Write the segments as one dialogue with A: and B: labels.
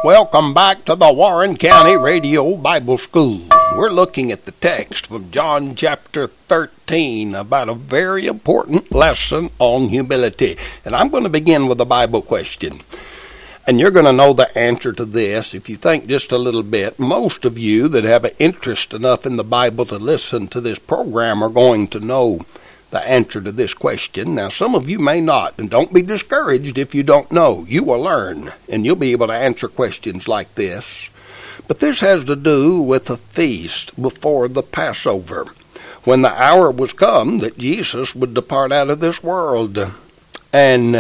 A: Welcome back to the Warren County Radio Bible School. We're looking at the text from John chapter 13 about a very important lesson on humility. And I'm going to begin with a Bible question. And you're going to know the answer to this if you think just a little bit. Most of you that have an interest enough in the Bible to listen to this program are going to know the answer to this question. Now, some of you may not, and don't be discouraged if you don't know. You will learn, and you'll be able to answer questions like this. But this has to do with a feast before the Passover, when the hour was come that Jesus would depart out of this world. And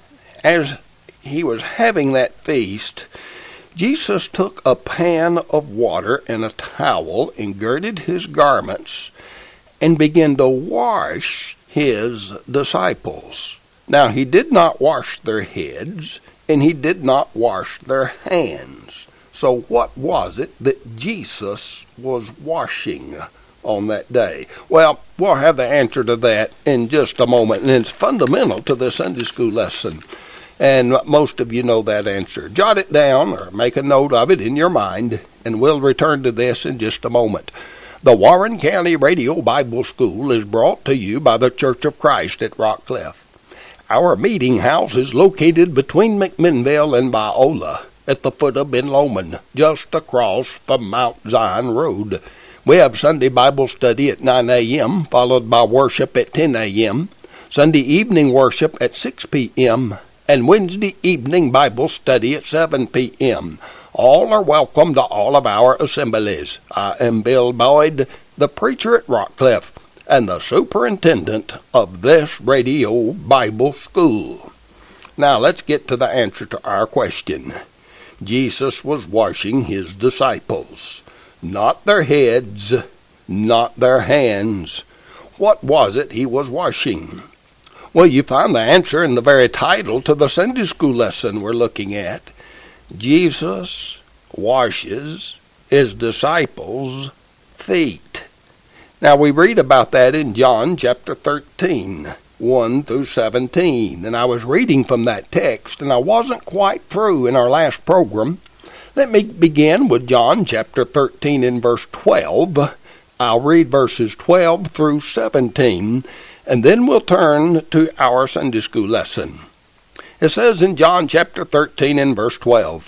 A: as he was having that feast, Jesus took a pan of water and a towel and girded his garments and began to wash his disciples. Now, he did not wash their heads, and he did not wash their hands. So what was it that Jesus was washing on that day? Well, we'll have the answer to that in just a moment, and it's fundamental to the Sunday school lesson. And most of you know that answer. Jot it down or make a note of it in your mind, and we'll return to this in just a moment. The Warren County Radio Bible School is brought to you by the Church of Christ at Rockcliffe. Our meeting house is located between McMinnville and Biola at the foot of Ben Lomond, just across from Mount Zion Road. We have Sunday Bible study at 9 a.m., followed by worship at 10 a.m., Sunday evening worship at 6 p.m., and Wednesday evening Bible study at 7 p.m. All are welcome to all of our assemblies. I am Bill Boyd, the preacher at Rockcliffe, and the superintendent of this radio Bible school. Now let's get to the answer to our question. Jesus was washing his disciples, not their heads, not their hands. What was it he was washing? Well, you find the answer in the very title to the Sunday school lesson we're looking at. Jesus washes his disciples' feet. Now, we read about that in John chapter 13, 1 through 17. And I was reading from that text, and I wasn't quite through in our last program. Let me begin with John chapter 13 and verse 12. I'll read verses 12 through 17, and then we'll turn to our Sunday school lesson. It says in John chapter 13 and verse 12,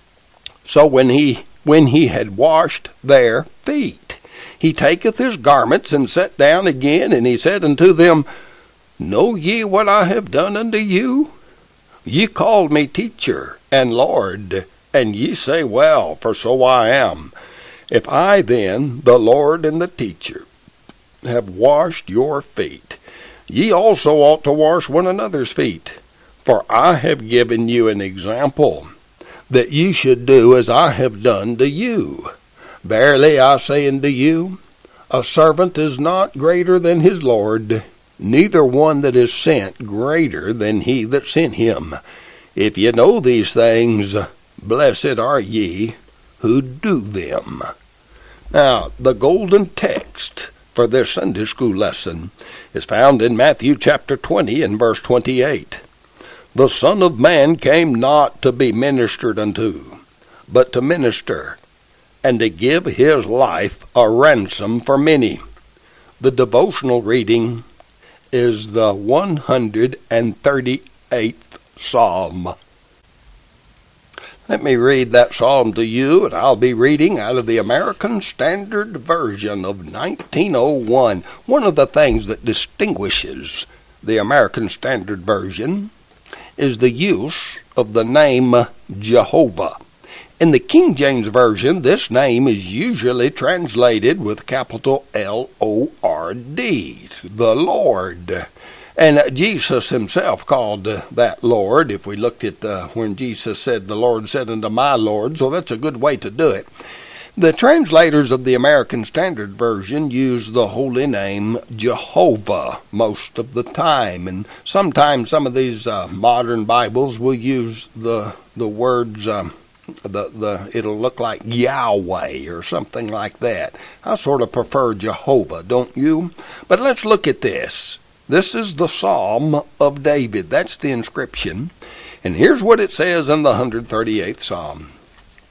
A: So when he had washed their feet, he taketh his garments and sat down again, and he said unto them, Know ye what I have done unto you? Ye called me teacher and Lord, and ye say, Well, for so I am. If I then, the Lord and the teacher, have washed your feet, ye also ought to wash one another's feet. For I have given you an example, that ye should do as I have done to you. Verily I say unto you, a servant is not greater than his Lord, neither one that is sent greater than he that sent him. If ye know these things, blessed are ye who do them. Now, the golden text for this Sunday school lesson is found in Matthew chapter 20 and verse 28. The Son of Man came not to be ministered unto, but to minister, and to give his life a ransom for many. The devotional reading is the 138th Psalm. Let me read that psalm to you, and I'll be reading out of the American Standard Version of 1901. One of the things that distinguishes the American Standard Version is the use of the name Jehovah. In the King James Version, this name is usually translated with capital L-O-R-D, the Lord. And Jesus himself called that Lord. If we looked at when Jesus said, the Lord said unto my Lord, so that's a good way to do it. The translators of the American Standard Version use the holy name Jehovah most of the time, and sometimes some of these modern Bibles will use the words. It'll look like Yahweh or something like that. I sort of prefer Jehovah, don't you? But let's look at this. This is the Psalm of David. That's the inscription. And here's what it says in the 138th Psalm.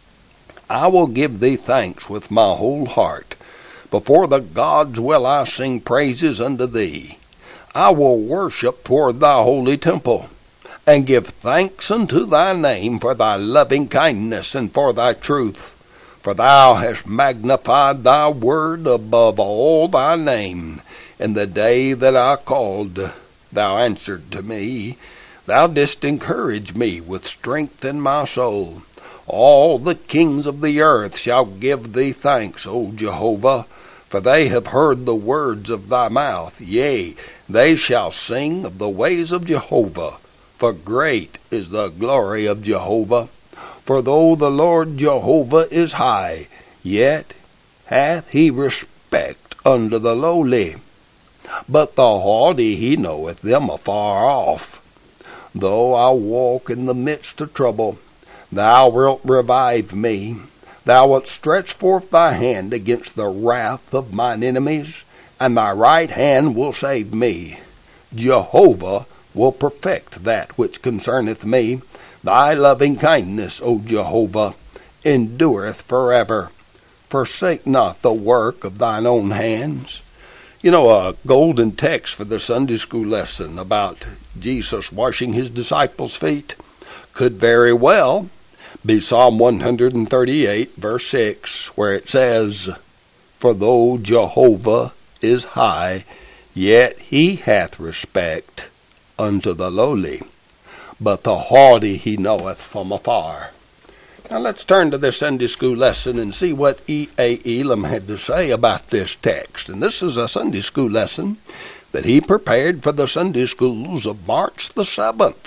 A: I will give thee thanks with my whole heart. Before the gods will I sing praises unto thee. I will worship toward thy holy temple, and give thanks unto thy name for thy loving kindness and for thy truth. For thou hast magnified thy word above all thy name. In the day that I called, thou answered to me. Thou didst encourage me with strength in my soul. All the kings of the earth shall give thee thanks, O Jehovah, for they have heard the words of thy mouth. Yea, they shall sing of the ways of Jehovah, for great is the glory of Jehovah. For though the Lord Jehovah is high, yet hath he respect unto the lowly. But the haughty he knoweth them afar off. Though I walk in the midst of trouble, thou wilt revive me. Thou wilt stretch forth thy hand against the wrath of mine enemies, and thy right hand will save me. Jehovah will perfect that which concerneth me. Thy loving kindness, O Jehovah, endureth forever. Forsake not the work of thine own hands. You know, a golden text for the Sunday school lesson about Jesus washing his disciples' feet could very well be Psalm 138, verse 6, where it says, For though Jehovah is high, yet he hath respect unto the lowly, but the haughty he knoweth from afar. Now let's turn to this Sunday school lesson and see what E.A. Elam had to say about this text. And this is a Sunday school lesson that he prepared for the Sunday schools of March the 7th,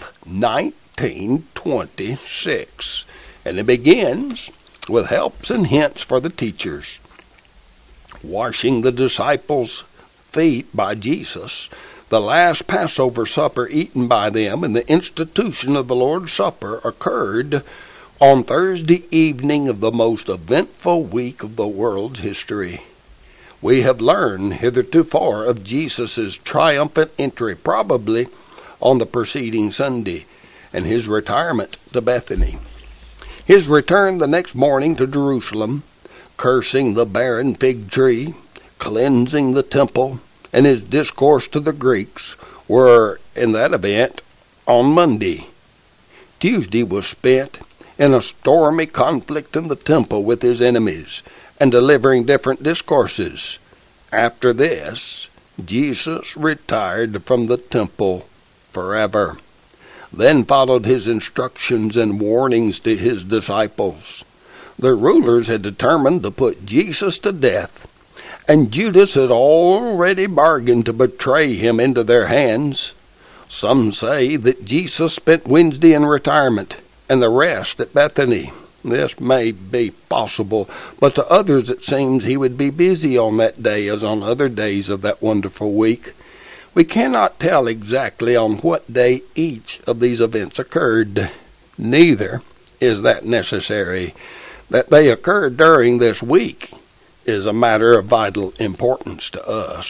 A: 1926. And it begins with helps and hints for the teachers. Washing the disciples' feet by Jesus, the last Passover supper eaten by them and the institution of the Lord's Supper occurred on Thursday evening of the most eventful week of the world's history. We have learned hitherto of Jesus' triumphant entry, probably on the preceding Sunday, and his retirement to Bethany. His return the next morning to Jerusalem, cursing the barren fig tree, cleansing the temple, and his discourse to the Greeks were, in that event, on Monday. Tuesday was spent in a stormy conflict in the temple with his enemies and delivering different discourses. After this, Jesus retired from the temple forever. Then followed his instructions and warnings to his disciples. The rulers had determined to put Jesus to death, and Judas had already bargained to betray him into their hands. Some say that Jesus spent Wednesday in retirement and the rest at Bethany. This may be possible, but to others it seems he would be busy on that day as on other days of that wonderful week. We cannot tell exactly on what day each of these events occurred. Neither is that necessary. That they occurred during this week is a matter of vital importance to us.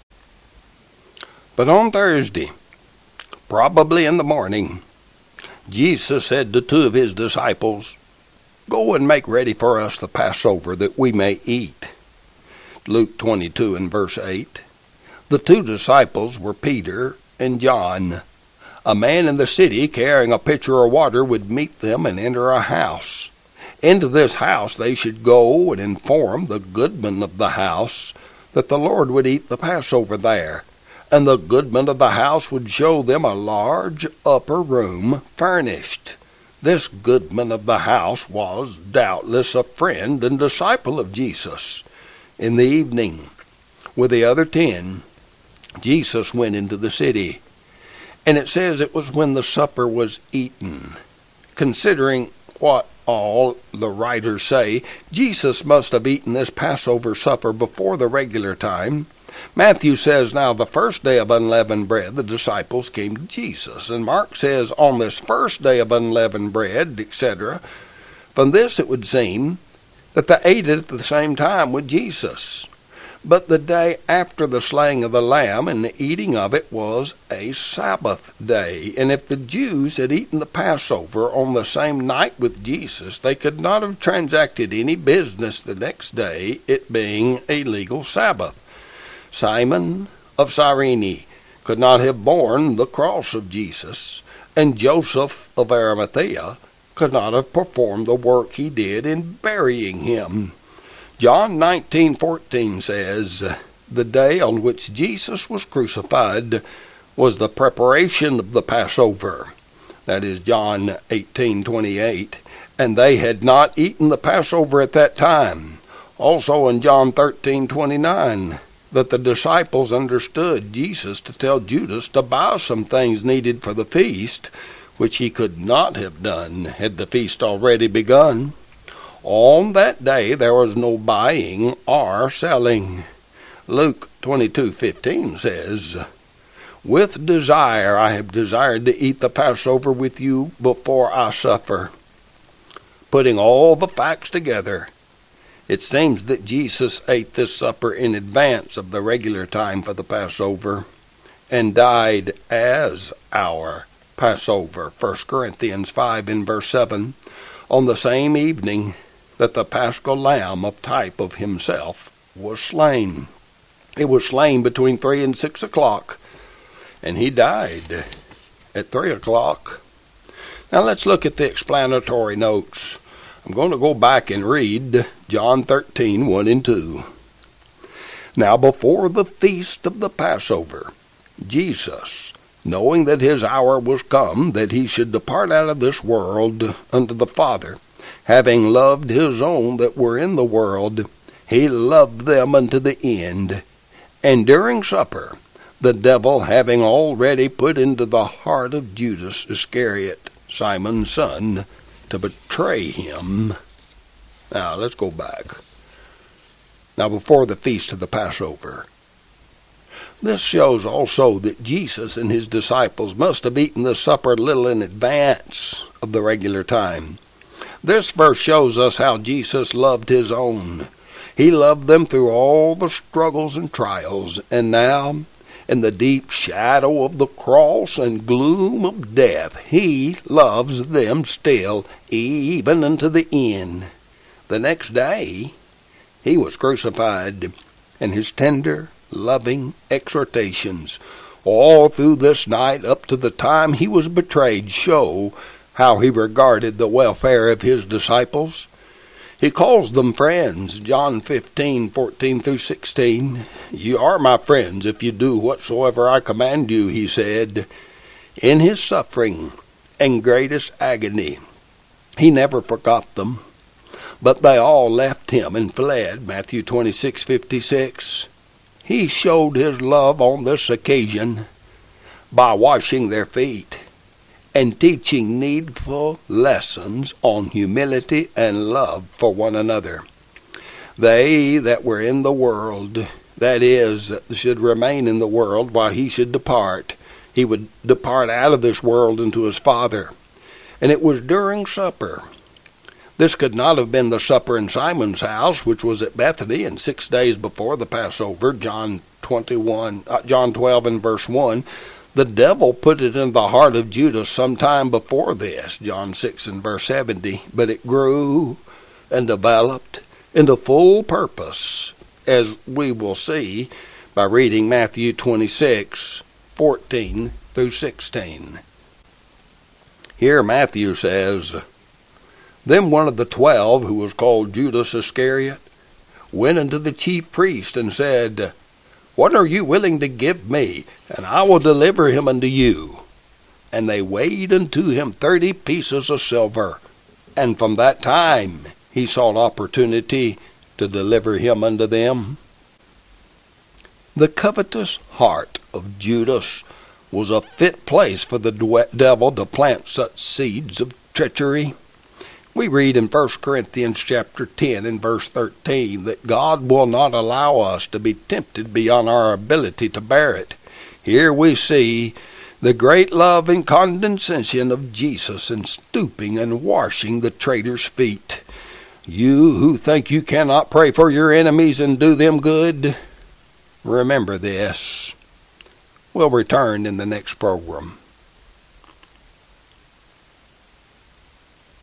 A: But on Thursday, probably in the morning, Jesus said to two of his disciples, Go and make ready for us the Passover that we may eat. Luke 22 and verse 8. The two disciples were Peter and John. A man in the city carrying a pitcher of water would meet them and enter a house. Into this house they should go and inform the goodman of the house that the Lord would eat the Passover there. And the goodman of the house would show them a large upper room furnished. This goodman of the house was doubtless a friend and disciple of Jesus. In the evening, with the other 10, Jesus went into the city. And it says it was when the supper was eaten. Considering what all the writers say, Jesus must have eaten this Passover supper before the regular time. Matthew says, now the first day of unleavened bread, the disciples came to Jesus. And Mark says, on this first day of unleavened bread, etc. From this it would seem that they ate it at the same time with Jesus. But the day after the slaying of the lamb and the eating of it was a Sabbath day. And if the Jews had eaten the Passover on the same night with Jesus, they could not have transacted any business the next day, it being a legal Sabbath. Simon of Cyrene could not have borne the cross of Jesus, and Joseph of Arimathea could not have performed the work he did in burying him. John 19:14 says, "The day on which Jesus was crucified was the preparation of the Passover." That is John 18:28. And they had not eaten the Passover at that time. Also in John 13:29, that the disciples understood Jesus to tell Judas to buy some things needed for the feast, which he could not have done had the feast already begun. On that day there was no buying or selling. Luke 22:15 says, "With desire I have desired to eat the Passover with you before I suffer." Putting all the facts together, it seems that Jesus ate this supper in advance of the regular time for the Passover and died as our Passover. 1 Corinthians 5 in verse 7, on the same evening that the paschal lamb, of type of himself, was slain. It was slain between 3 and 6 o'clock, and he died at 3 o'clock. Now let's look at the explanatory notes. I'm going to go back and read John 13, 1 and 2. Now before the feast of the Passover, Jesus, knowing that his hour was come, that he should depart out of this world unto the Father, having loved his own that were in the world, he loved them unto the end. And during supper, the devil having already put into the heart of Judas Iscariot, Simon's son, to betray him. Now, let's go back. Now, before the feast of the Passover. This shows also that Jesus and his disciples must have eaten the supper a little in advance of the regular time. This verse shows us how Jesus loved his own. He loved them through all the struggles and trials, and now, in the deep shadow of the cross and gloom of death, he loves them still, even unto the end. The next day, he was crucified, and his tender, loving exhortations all through this night up to the time he was betrayed show how he regarded the welfare of his disciples. He calls them friends, John 15:14 through 16. "You are my friends if you do whatsoever I command you," he said. In his suffering and greatest agony, he never forgot them. But they all left him and fled, Matthew 26:56. He showed his love on this occasion by washing their feet and teaching needful lessons on humility and love for one another. They that were in the world, that is, should remain in the world while he should depart. He would depart out of this world into his Father. And it was during supper. This could not have been the supper in Simon's house, which was at Bethany, and 6 days before the Passover, John 12 and verse 1. The devil put it in the heart of Judas some time before this, John 6 and verse 70, but it grew and developed into full purpose, as we will see by reading Matthew 26:14 through 16. Here Matthew says, "Then one of the 12, who was called Judas Iscariot, went unto the chief priest and said, What are you willing to give me, and I will deliver him unto you? And they weighed unto him 30 pieces of silver. And from that time he sought opportunity to deliver him unto them." The covetous heart of Judas was a fit place for the devil to plant such seeds of treachery. We read in 1 Corinthians chapter 10 and verse 13 that God will not allow us to be tempted beyond our ability to bear it. Here we see the great love and condescension of Jesus in stooping and washing the traitor's feet. You who think you cannot pray for your enemies and do them good, Remember this. We'll return in the next program.